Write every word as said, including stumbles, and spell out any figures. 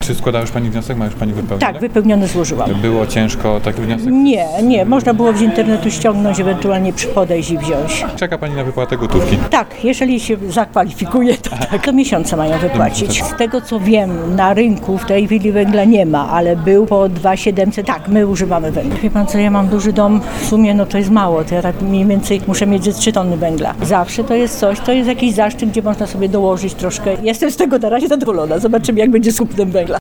Czy składała już Pani wniosek? Ma już Pani wypełniony? Tak, wypełniony złożyłam. Było ciężko taki wniosek? Nie, nie, można było z internetu ściągnąć, ewentualnie przy podejść i wziąć. Czeka Pani na wypłatę gotówki? Tak, jeżeli się zakwalifikuje, to tak. Do miesiąca mają wypłacić. Z tego co wiem, na rynku w tej chwili węgla nie ma, ale był po dwa tysiące siedemset. Tak, my używamy węgla. Wie pan co, ja mam duży dom, w sumie no to jest mało, to ja tak mniej więcej muszę mieć ze trzy tony węgla. Zawsze to jest coś, to jest jakiś zaszczyt, gdzie można sobie dołożyć troszkę. Jestem z tego na razie zadowolona, zobaczymy jak będzie z kupnem węgla.